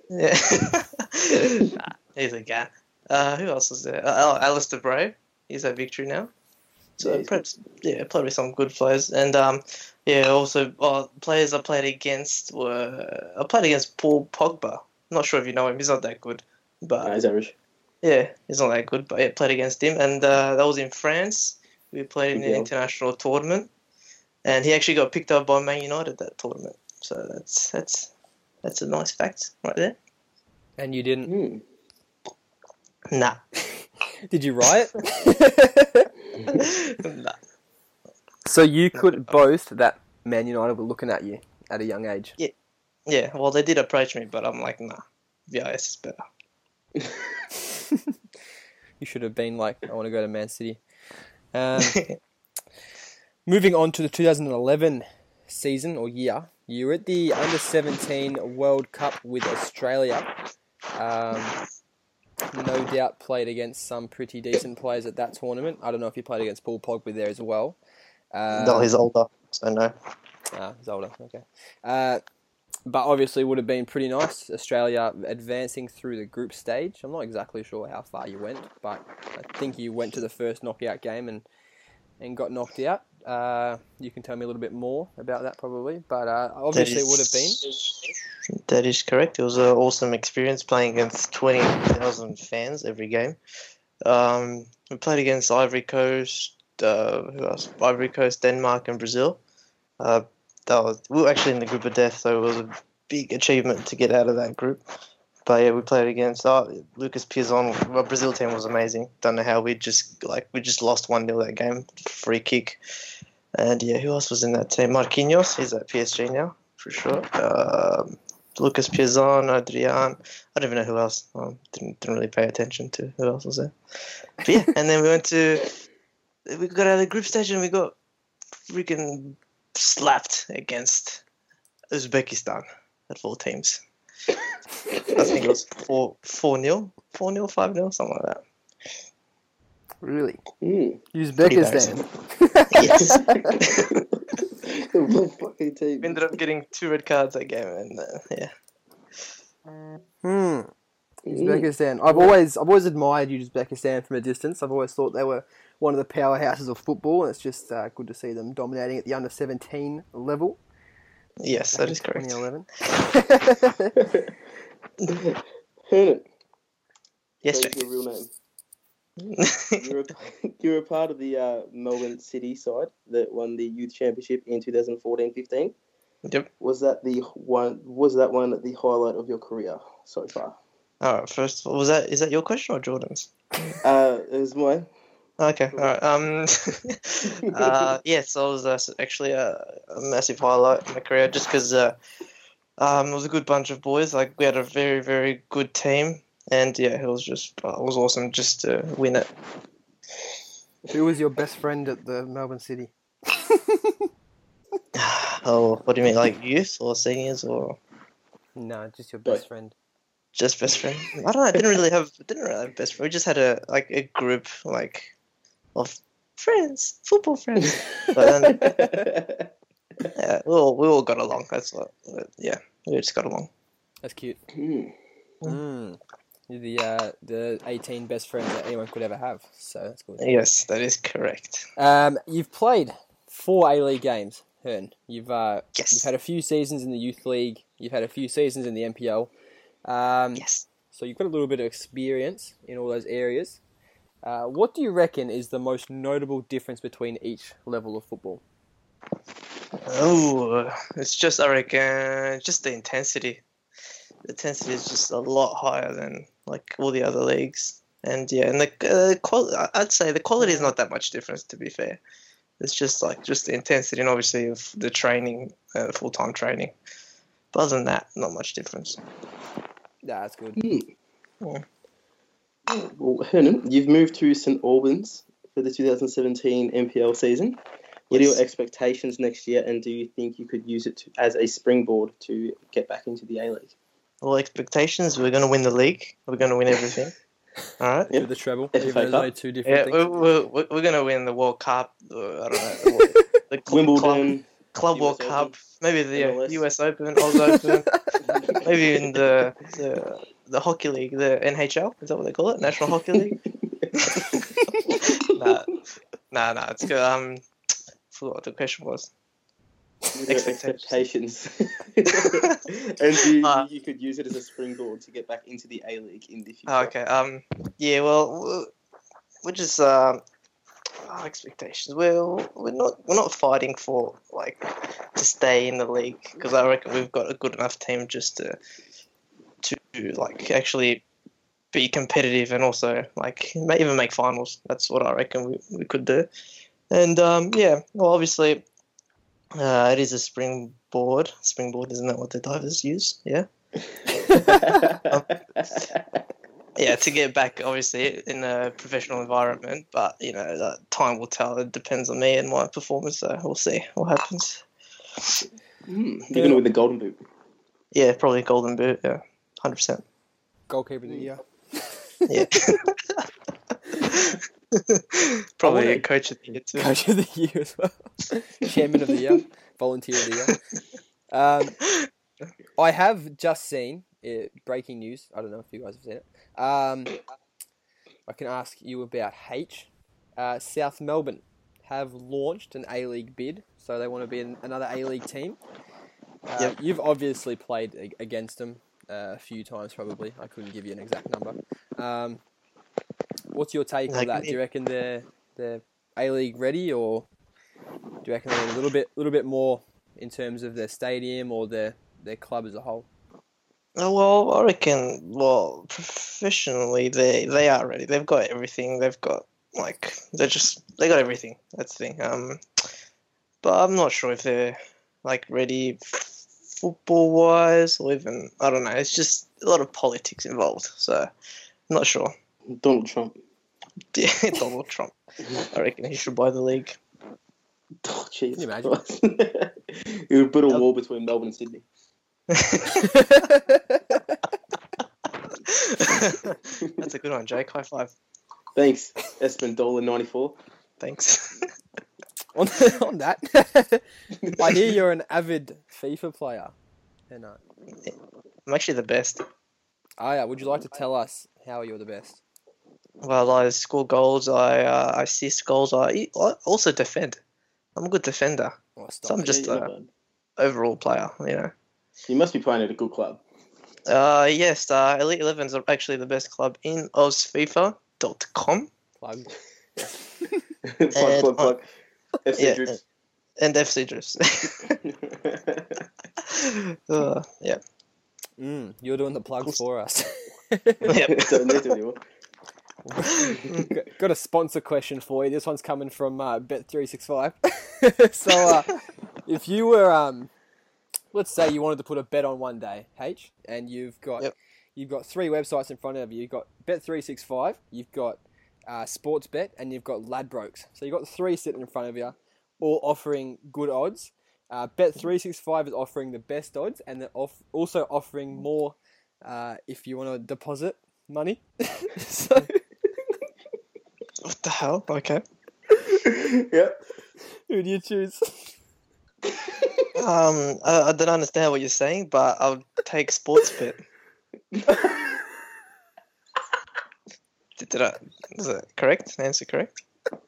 Yeah. Nah, he's a guy. Uh, who else was there? Uh, oh, Alistair Bray. He's at Victory now. So Yeah, he's perhaps, yeah, played with some good players. And um, yeah, also uh, players I played against were I played against Paul Pogba. I'm not sure if you know him. He's not that good, but No, he's average. yeah, he's not that good. But yeah, played against him, and uh, that was in France. We played in Good an deal. international tournament, and he actually got picked up by Man United that tournament. So that's that's that's a nice fact right there. And you didn't. Hmm. Nah. Did you riot? Nah. So you could boast that Man United were looking at you at a young age. Yeah, well, they did approach me, but I'm like, nah, V I S is better. You should have been like, I want to go to Man City. Um, moving on to the two thousand eleven season or year, you were at the under seventeen World Cup with Australia. Um, no doubt played against some pretty decent players at that tournament. I don't know if you played against Paul Pogba there as well. Um, no, he's older, so no. Ah, he's older. Okay. Uh, but obviously would have been pretty nice. Australia advancing through the group stage. I'm not exactly sure how far you went, but I think you went to the first knockout game and, and got knocked out. Uh, you can tell me a little bit more about that probably, but uh, obviously it would have been. That is correct. It was an awesome experience playing against twenty thousand fans every game. Um, we played against Ivory Coast, uh, who else? Ivory Coast, Denmark, and Brazil. Uh, that was we were actually in the group of death, so it was a big achievement to get out of that group. But yeah, we played against oh, Lucas Piazon. Our Brazil team was amazing. Don't know how we just like we just lost one nil that game, free kick. And yeah, who else was in that team? Marquinhos, he's at P S G now for sure. Um, Lucas Piazon, Adrian. I don't even know who else. Um, didn't didn't really pay attention to who else was there. But yeah, and then we went to we got out of the group stage and we got freaking slapped against Uzbekistan at four teams. I think it was four four nil, four nil, five nil, something like that. Really? Mm. Uzbekistan. Yes. What fucking team? We ended up getting two red cards that game, and uh, yeah. Hmm. Mm. Uzbekistan. I've always I've always admired Uzbekistan from a distance. I've always thought they were one of the powerhouses of football, and it's just uh, good to see them dominating at the under seventeen level. Yes, that is correct. twenty eleven. Hernan, Yes, say Jack. your real name. You're a, you're a part of the uh, Melbourne City side that won the youth championship in twenty fourteen fifteen. Yep. Was that the one? Was that one the highlight of your career so far? All right. First of all, was that is that your question or Jordan's? Uh, it was mine. Okay. All right. Um. uh. Yes, that was uh, actually a, a massive highlight in my career, just because uh, um, it was a good bunch of boys. Like we had a very, very good team, and yeah, it was just uh, it was awesome just to win it. Who was your best friend at the Melbourne City? Oh, what do you mean, like youth or seniors or No, just your best Both. friend. just best friend? I don't know. I didn't really have didn't really have a best friend. We just had a like a group like of friends, football friends. But then, yeah, we all we all got along. That's what. Yeah, we just got along. That's cute. Hmm. Mm. You're the uh, the eighteen best friends that anyone could ever have. So that's good. Yes, that is correct. Um, you've played four A-League games, Hearn. You've uh, Yes. you've had a few seasons in the Youth League. You've had a few seasons in the N P L. Um, Yes. So you've got a little bit of experience in all those areas. Uh, what do you reckon is the most notable difference between each level of football? Oh, it's just I reckon just the intensity. The intensity is just a lot higher than like all the other leagues, and yeah, and the uh, qual- I'd say the quality is not that much difference. To be fair, it's just like just the intensity and obviously of the training, uh, full time training. But other than that, not much difference. Yeah, that's good. Hmm. Well, Hernan, you've moved to St Albans for the twenty seventeen N P L season. What are Yes. your expectations next year, and do you think you could use it to, as a springboard to get back into the A-League? Well, expectations: we're going to win the league. We're going to win everything. All right. Yep. With the treble, F A even though Cup. they're two different Yeah, things. we're, we're, we're going to win the World Cup. Uh, I don't know. The club, Wimbledon, Club U S World Open, Cup. Maybe the M L uh, S. U S Open, Oz Open. Maybe in the, the the hockey league, the N H L. Is that what they call it? National Hockey League. nah, nah, nah. It's good. Um, forgot what the question was. What are your expectations. And you, Uh, you could use it as a springboard to get back into the A-League in the future. Oh, okay. Um. Yeah. Well, we're- we're just um. Our expectations. Well, we're not we're not fighting for like to stay in the league because I reckon we've got a good enough team just to to like actually be competitive and also like ma- even make finals. That's what I reckon we, we could do. And um, yeah, well, obviously, uh, it is a springboard. Springboard, isn't that what the divers use? Yeah. Yeah, to get back, obviously, in a professional environment, but, you know, that time will tell. It depends on me and my performance, so we'll see what happens. Hmm, you're going to win the Golden Boot. Yeah, probably Golden Boot, yeah, one hundred percent. Goalkeeper of the year. Yeah. Probably I wanna- a coach of the year, too. Coach of the year as well. Chairman of the year. Volunteer of the year. Um, I have just seen uh, breaking news. I don't know if you guys have seen it. Um, I can ask you about H. Uh, South Melbourne have launched an A-League bid, so they want to be an, another A-League team. Uh, Yep. You've obviously played a- against them uh, a few times, probably. I couldn't give you an exact number. Um, what's your take on Like that? me. Do you reckon they're they're A-League ready, or do you reckon they're a little bit little bit more in terms of their stadium or their their club as a whole? Oh, well, I reckon, well, professionally, they they are ready. They've got everything. They've got, like, they're just, they got everything. That's the thing. Um, but I'm not sure if they're, like, ready football-wise or even, I don't know. It's just a lot of politics involved. So, I'm not sure. Donald Trump. Yeah, Donald Trump. I reckon he should buy the league. Oh, Jesus Can you imagine? Christ. It would put a wall between Melbourne and Sydney. That's a good one, Jake. High five. Thanks, Espendola ninety-four. Thanks. on, on that, I hear you're an avid FIFA player. And, uh, I'm actually the best. oh yeah, would you like to tell us how you're the best? Well, I score goals. I uh, I assist goals. I, I also defend. I'm a good defender. Oh, stop So I'm it. just Yeah, you're a not bad. overall player, you know. You must be playing at a good club. Uh, yes, uh, Elite Elevens are actually the best club in Oz FIFA dot com Plug. plug, And- plug, plug. F C yeah, Drifts. and F C Drifts. uh, yeah. Mm, you're doing the plugs for us. Yep. Don't need to anymore. Got- Got a sponsor question for you. This one's coming from uh, Bet three sixty-five. So, uh, if you were, um, let's say you wanted to put a bet on one day, H, and you've got Yep. you've got three websites in front of you. You've got Bet three sixty-five, you've got uh, Sportsbet, and you've got Ladbrokes. So you've got three sitting in front of you, all offering good odds. Uh, Bet three sixty-five is offering the best odds, and they're off- also offering more uh, if you want to deposit money. So, What the hell? Okay. Yep. who do you choose? Um, I, I don't understand what you're saying, but I'll take Sportsbet. did, did I? Is that correct? Answer correct?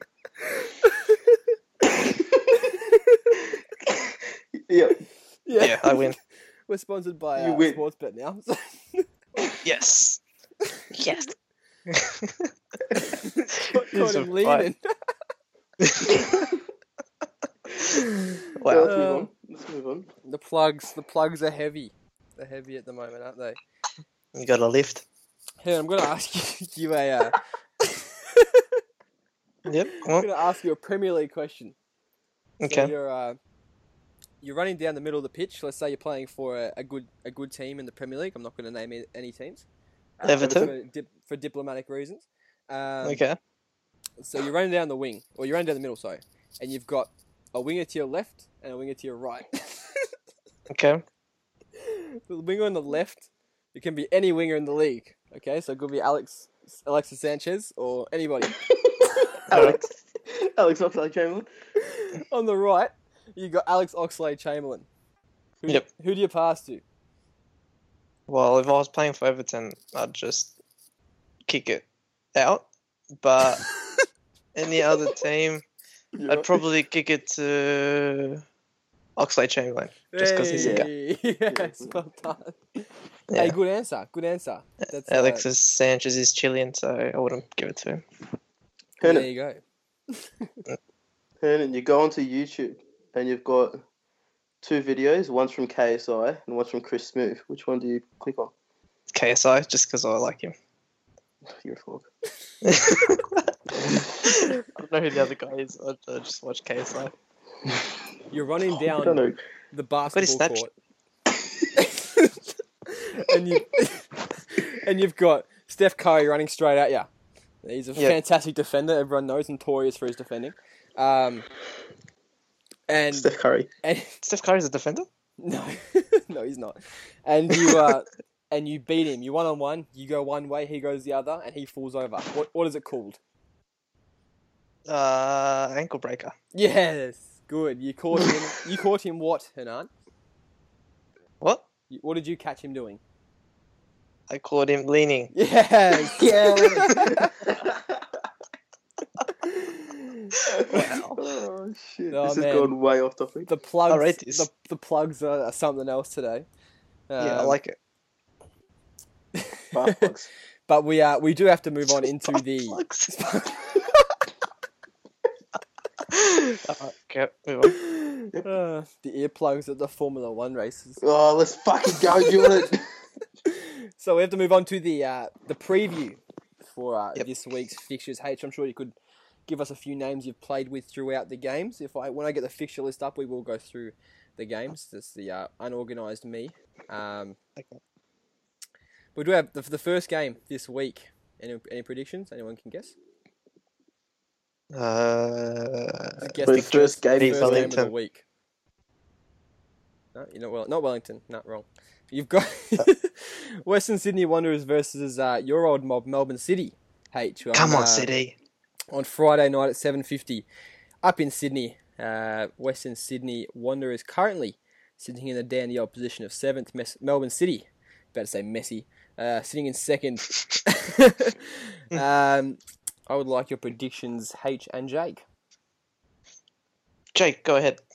Yep. Yeah, I win. We're sponsored by You uh, win. Sportsbet now. Yes. Yes. Got He's a him leaning. Wow. Wow. Let's move Uh, on. Let's move on. The plugs, the plugs are heavy. They're heavy at the moment, aren't they? You got a lift. Hey, I'm gonna ask you, you a. Uh, Yep. I'm Well, gonna ask you a Premier League question. So okay. you're uh, you're running down the middle of the pitch. Let's say you're playing for a, a good a good team in the Premier League. I'm not going to name any- any teams. Uh, Everton? For, dip, for diplomatic reasons. Um, Okay. So you're running down the wing, or you're running down the middle, sorry, and you've got a winger to your left and a winger to your right. Okay. The winger on the left, it can be any winger in the league. Okay, so it could be Alex, Alexis Sanchez, or anybody. Alex. Alex Oxlade-Chamberlain. On the right, you got Alex Oxlade-Chamberlain. Who, Yep. Who do you pass to? Well, if I was playing for Everton, I'd just kick it out. But any other team, You're I'd right. probably kick it to Oxlade-Chamberlain. Just because he's a guy. Hey, yes, well done. Yeah. Hey, good answer. Good answer. That's, uh, Alexis Sanchez is Chilean, so I wouldn't give it to him. there Hernan, you go. Hernan, you go onto YouTube and you've got two videos. One's from K S I and one's from Chris Smooth. Which one do you click on? K S I, just because I like him. You're a frog. I don't know who the other guy is. I I just watch K S I. You're running I don't down know. the his basketball Snapchat. court, and you and you've got Steph Curry running straight at you. He's a Yep. fantastic defender. Everyone knows, notorious for his defending. Um, and Steph Curry. and Steph Curry's a defender? no, no, he's not. And you uh, and you beat him. You one on one. You go one way, he goes the other, and he falls over. What what is it called? Uh, ankle breaker. Yes, good. You caught him. You caught him. What, Hernan? What? You- What did you catch him doing? I caught him leaning. Yes, yes. Oh shit! Oh, this man. has gone way off topic. The plugs. I'll rate this. The, the plugs are, are something else today. Yeah, I Um, like it. Spark plugs. But we uh we do have to move on into the. Plugs. Uh, okay, move on. Uh, the earplugs at the Formula One races. Oh, let's fucking go, Jordan. So we have to move on to the uh, the preview for uh, Yep. this week's fixtures. H, I'm sure you could give us a few names you've played with throughout the games. If I when I get the fixture list up, we will go through the games. That's the uh, unorganised me. Um, Okay. we do have the, the first game this week. Any any predictions? Anyone can guess? Uh, Guess But the first first, game game, is first game of the Wellington. week. No, you know, well, not Wellington. Not wrong. You've got Western Sydney Wanderers versus uh, your old mob, Melbourne City. H. Come on, uh, City. On Friday night at seven fifty, up in Sydney. Uh, Western Sydney Wanderers currently sitting in the dandy old position of seventh. Mes- Melbourne City, about to say messy, uh, sitting in second. um, I would like your predictions, H and Jake. Jake, go ahead.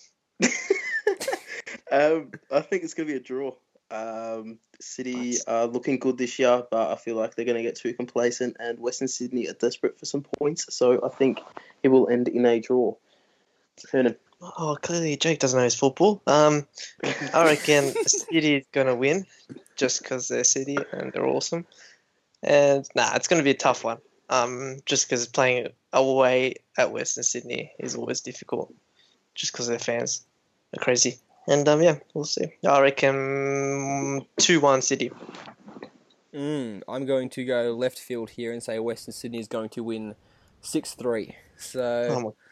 um, I think it's going to be a draw. Um, City are looking good this year, but I feel like they're going to get too complacent, and Western Sydney are desperate for some points. So I think it will end in a draw. Hernan. Oh, clearly Jake doesn't know his football. Um, I reckon City is going to win just because they're City and they're awesome. And, nah, it's going to be a tough one. Um, just because playing away at Western Sydney is always difficult. Just because their fans are crazy. And, um, yeah, we'll see. I reckon two one City. Mm, I'm going to go left field here and say Western Sydney is going to win six three. So... Oh, my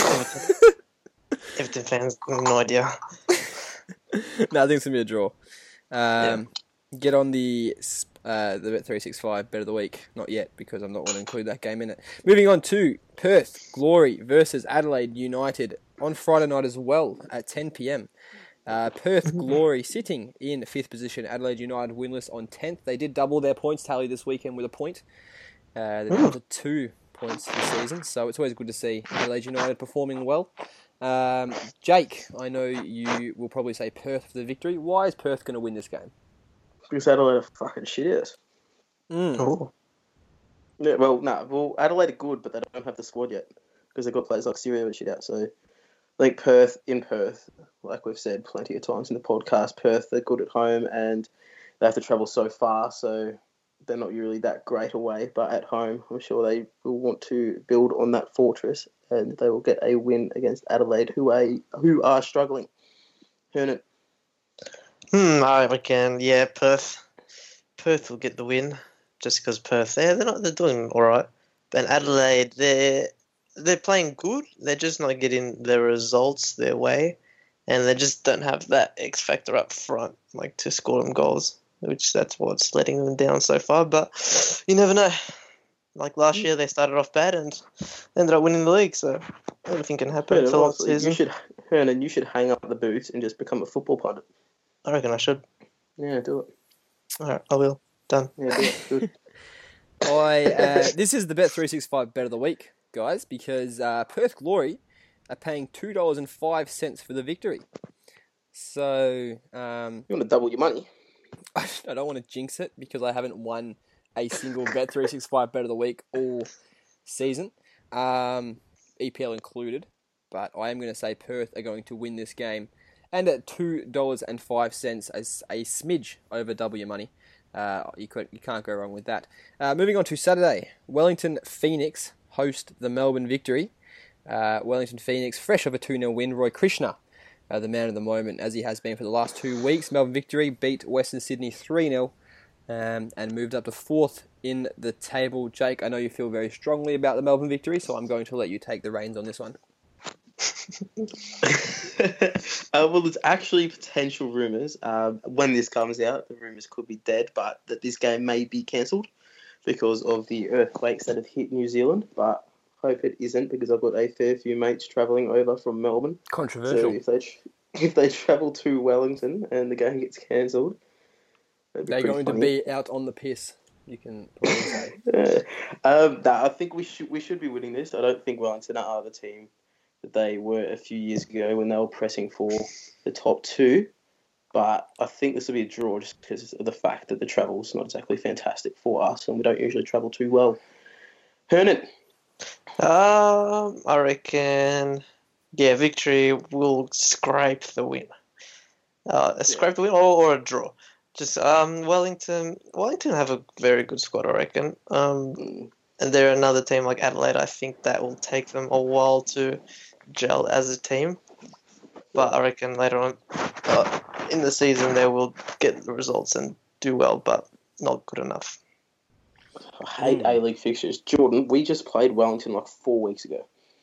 Everton fans, no idea. No, I think it's going to be a draw. Um, Get on the uh, the Bet three sixty-five Bet of the Week. Not yet, because I'm not going to include that game in it. Moving on to Perth Glory versus Adelaide United on Friday night as well at ten p.m. Uh, Perth Glory sitting in fifth position. Adelaide United winless on tenth. They did double their points tally this weekend with a point. Uh, they're down to two points this season, so it's always good to see Adelaide United performing well. Um, Jake, I know you will probably say Perth for the victory. Why is Perth going to win this game? Because Adelaide are fucking shit. Mm. Oh. Yeah, well, no, well, Adelaide are good, but they don't have the squad yet because they've got players like Syria and shit out. So, I think Perth, in Perth, like we've said plenty of times in the podcast, Perth, they're good at home and they have to travel so far, so they're not really that great away. But at home, I'm sure they will want to build on that fortress and they will get a win against Adelaide, who are, who are struggling. Hernan. Hmm, I reckon, yeah, Perth. Perth will get the win, just because Perth, they're, they're not, they're doing all right. And Adelaide, they're they're playing good. They're just not getting their results their way, and they just don't have that X factor up front, like to score them goals, which that's what's letting them down so far. But you never know. Like last year, they started off bad and ended up winning the league. So anything can happen. Hernan, for honestly, season. you should, Hernan, you should hang up the boots and just become a football pundit. I reckon I should. Yeah, do it. All right, I will. Done. Yeah, do it. Good. I uh, This is the Bet three sixty-five Bet of the Week, guys, because uh, Perth Glory are paying two dollars and five cents for the victory. So, um, You want to double your money? I don't want to jinx it because I haven't won a single Bet three sixty-five Bet of the Week all season, um, E P L included. But I am going to say Perth are going to win this game. And at two dollars and five cents, as a smidge over double your money. Uh, you, could, you can't go wrong with that. Uh, moving on to Saturday, Wellington Phoenix host the Melbourne Victory. Uh, Wellington Phoenix, fresh of a two nil win. Roy Krishna, uh, the man of the moment, as he has been for the last two weeks. Melbourne Victory beat Western Sydney three nil um, and moved up to fourth in the table. Jake, I know you feel very strongly about the Melbourne Victory, so I'm going to let you take the reins on this one. uh, well, there's actually potential rumours. Um, when this comes out, the rumours could be dead, but that this game may be cancelled because of the earthquakes that have hit New Zealand. But hope it isn't, because I've got a fair few mates travelling over from Melbourne. Controversial. So if they tra- if they travel to Wellington and the game gets cancelled, they're going funny. to be out on the piss. You can probably say. uh, um, nah, I think we should we should be winning this. I don't think Wellington are the team that they were a few years ago when they were pressing for the top two. But I think this will be a draw just because of the fact that the travel's not exactly fantastic for us and we don't usually travel too well. Hernan. Um, I reckon, yeah, Victory will scrape the win. Uh, scrape the win or, or a draw. Just um, Wellington. Wellington have a very good squad, I reckon. Um, Mm. and they're another team like Adelaide. I think that will take them a while to gel as a team. But I reckon later on uh, in the season they will get the results and do well, but not good enough. I hate A-League fixtures. Jordan, we just played Wellington like four weeks ago.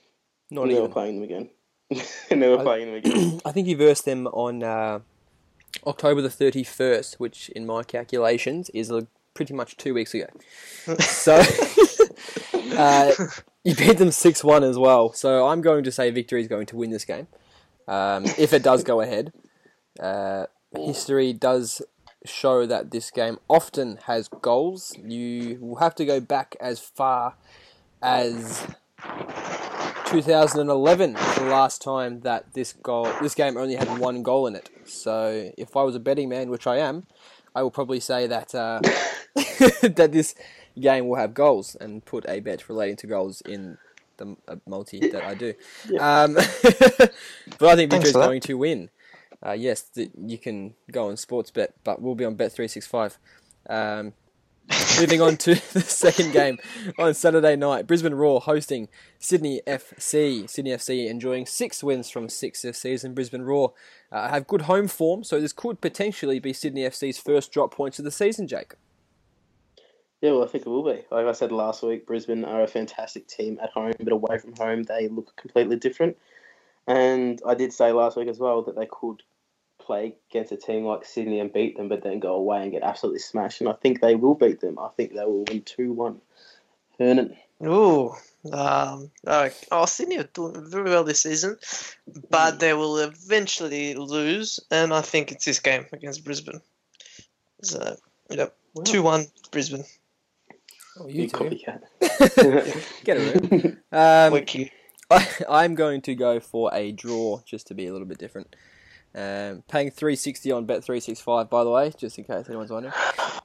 Not Never even. playing them again. Never I- playing them again. I think you versed them on uh, October the thirty-first, which in my calculations is uh, pretty much two weeks ago. So uh, you beat them six one as well. So I'm going to say Victory is going to win this game. Um, if it does go ahead. Uh, history does show that this game often has goals. You will have to go back as far as two thousand eleven, the last time that this goal, this game only had one goal in it. So, if I was a betting man, which I am, I will probably say that uh, that this game will have goals and put a bet relating to goals in the uh, multi that I do. Um, but I think Victor is for that. going to win. Uh, yes, th- you can go on sports bet, but we'll be on Bet three sixty-five. Um, moving on to the second game on Saturday night. Brisbane Roar hosting Sydney F C. Sydney F C enjoying six wins from six this season. Brisbane Roar uh, have good home form, so this could potentially be Sydney F C's first drop points of the season, Jake. Yeah, well, I think it will be. Like I said last week, Brisbane are a fantastic team at home, but away from home, they look completely different. And I did say last week as well that they could play against a team like Sydney and beat them, but then go away and get absolutely smashed. And I think they will beat them. I think they will win two one. Hernan. Ooh. Um, uh, oh, Sydney are doing very well this season, but they will eventually lose, and I think it's this game against Brisbane. So, yep, Wow. two one Brisbane. Oh, You you too. copycat. Get it right. Um, Wiki. I, I'm going to go for a draw, just to be a little bit different. Um, paying three sixty on Bet three sixty-five, by the way, just in case anyone's wondering.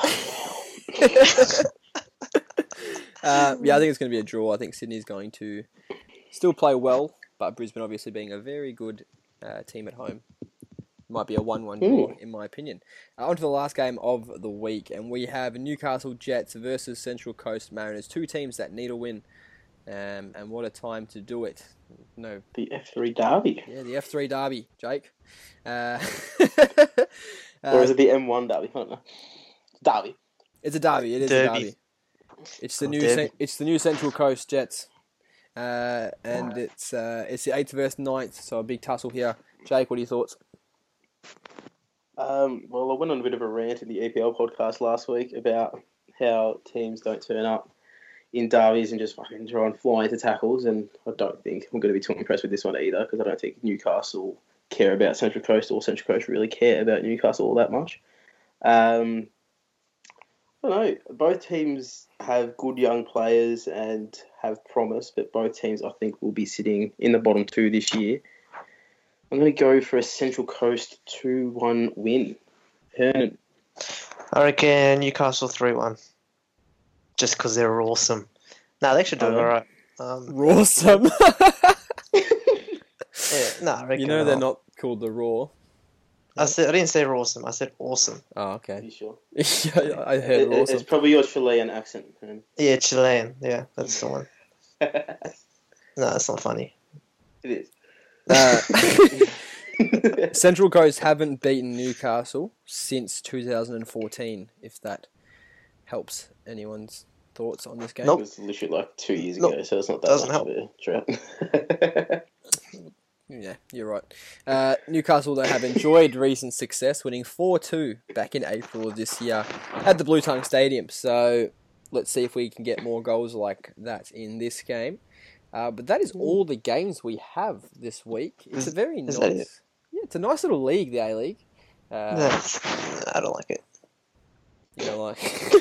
uh, yeah, I think it's going to be a draw. I think Sydney's going to still play well, but Brisbane obviously being a very good uh, team at home. Might be a one one draw, Mm. in my opinion. Uh, on to the last game of the week, and we have Newcastle Jets versus Central Coast Mariners. Two teams that need a win, um, and what a time to do it. No, The F three Derby. yeah, the F three derby, Jake. Uh, Or is uh, it the M one Derby? I don't know. Derby. it's a derby. It is Derby. a derby. It's the Oh, new. derby. Cen- it's the new Central Coast Jets, uh, and it's uh, it's the eighth versus ninth. So a big tussle here. Jake, what are your thoughts? Um, well, I went on a bit of a rant in the E P L podcast last week about how teams don't turn up in derbies and just fucking try and fly into tackles, and I don't think I'm going to be too impressed with this one either, because I don't think Newcastle care about Central Coast, or Central Coast really care about Newcastle all that much. Um, I don't know. Both teams have good young players and have promise, but both teams, I think, will be sitting in the bottom two this year. I'm going to go for a Central Coast two one win. Hernan. I reckon Newcastle three one. Just because they're awesome. No, they should do Oh, yeah. alright. Um, Rawsome. yeah, no, I reckon. You know they're uh, not called the Raw. I said I didn't say awesome. I said awesome. Oh, Are okay. you sure? Yeah, I heard It- it- Rawsome. it's probably your Chilean accent. Hernan. Yeah, Chilean. Yeah, that's the one. it No, that's not funny. is. Uh, Central Coast haven't beaten Newcastle since two thousand fourteen, if that helps anyone's thoughts on this game. It Nope. was literally like two years Nope. ago, so it's not that Doesn't much help. of a drought. Yeah, you're right. Uh, Newcastle, though, have enjoyed recent success, winning four two back in April of this year at the Blue Tongue Stadium. So let's see if we can get more goals like that in this game. Uh, but that is all the games we have this week. It's a very is that it? nice... Yeah, it's a nice little league, the A-League. Uh, That's, I don't like it. You know, like...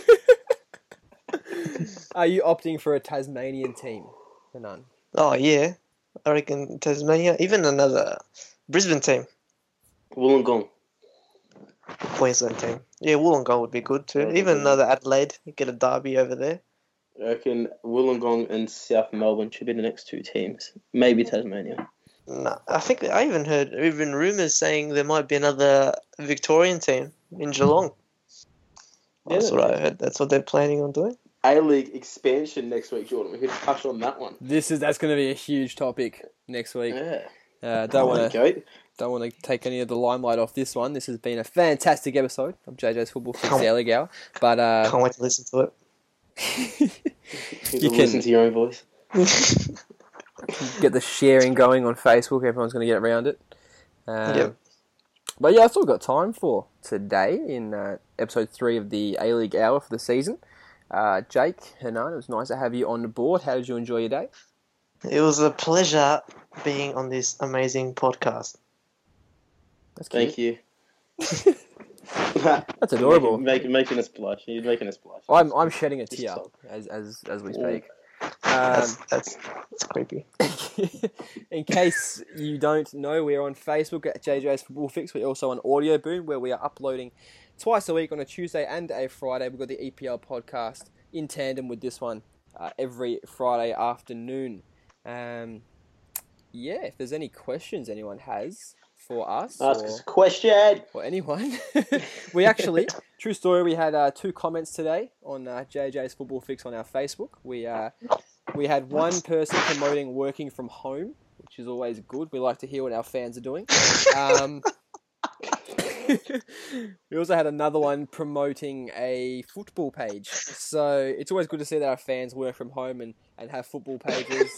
Are you opting for a Tasmanian team? Or none? Oh yeah, I reckon Tasmania, even another Brisbane team, Wollongong. Queensland team. Yeah, Wollongong would be good too. Yeah, Even yeah. another Adelaide, get a derby over there. I reckon Wollongong and South Melbourne should be the next two teams. Maybe Tasmania. No, I think I even heard even rumours saying there might be another Victorian team in Geelong. That's Yeah. what I heard. That's what they're planning on doing. A-League expansion next week, Jordan. We could touch on that one. This is that's going to be a huge topic next week. Yeah. Uh, don't want to There you go. don't want to take any of the limelight off this one. This has been a fantastic episode of J J's Football Fix Can't- Daily Hour. But uh, Can't wait to listen to You, You can listen can- to your own voice. it. get the sharing going on Facebook. Everyone's going to get around it. Um, Yep. But yeah, that's all we've got time for today in uh, episode three of the A-League Hour for the season. Uh, Jake, Hernan, it was nice to have you on board. How did you enjoy your day? It was a pleasure being on this amazing podcast. That's Thank cute. you. That's adorable. Making, making, making us blush. You're making us blush. I'm I'm shedding a Just tear stop. as as as we Ooh. speak. That's Um, that's that's creepy. in case you don't know, we're on Facebook at J J's Football Fix. We're also on Audio Boom, where we are uploading twice a week on a Tuesday and a Friday. We've got the E P L podcast in tandem with this one uh, every Friday afternoon. Um, yeah, if there's any questions anyone has for us Ask or, us a question. or anyone, we actually, true story, we had uh, two comments today on uh, J J's Football Fix on our Facebook. We uh, we had one person promoting working from home, which is always good. We like to hear what our fans are doing. Um, we also had another one promoting a football page. So it's always good to see that our fans work from home and, and have football pages.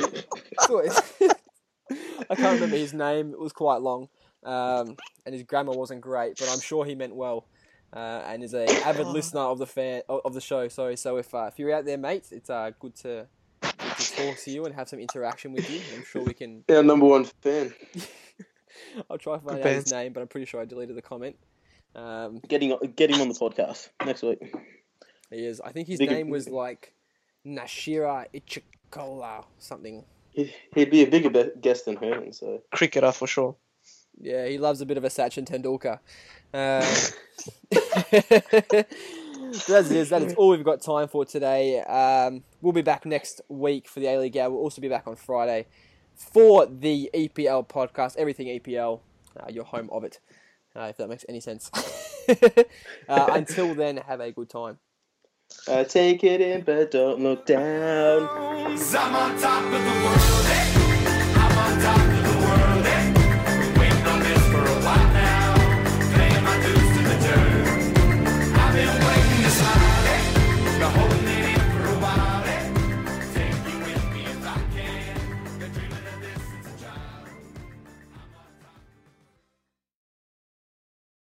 I can't remember his name. It was quite long. Um, and his grammar wasn't great, but I'm sure he meant well. Uh, and is a avid listener of the fan of the show. Sorry. So if uh, if you're out there, mate, it's uh, good to good to talk to you and have some interaction with you. I'm sure we can. Our number one fan. I'll try to find Good out his fans. name, but I'm pretty sure I deleted the comment. Um, Getting get him on the podcast next week. he is. I think his Big- name was like Nashira Ichikola something. He- He'd be a bigger be- guest than Hernan, so. Cricketer for sure. Yeah, he loves a bit of a Sachin Tendulkar. Um, That's it. That is all we've got time for today. Um, we'll be back next week for the A-League Hour. We'll also be back on Friday for the E P L podcast. Everything E P L. Uh, you're home of it, uh, if that makes any sense. uh, until then, have a good time. Uh, take it in, but don't look down. I'm on top of the world.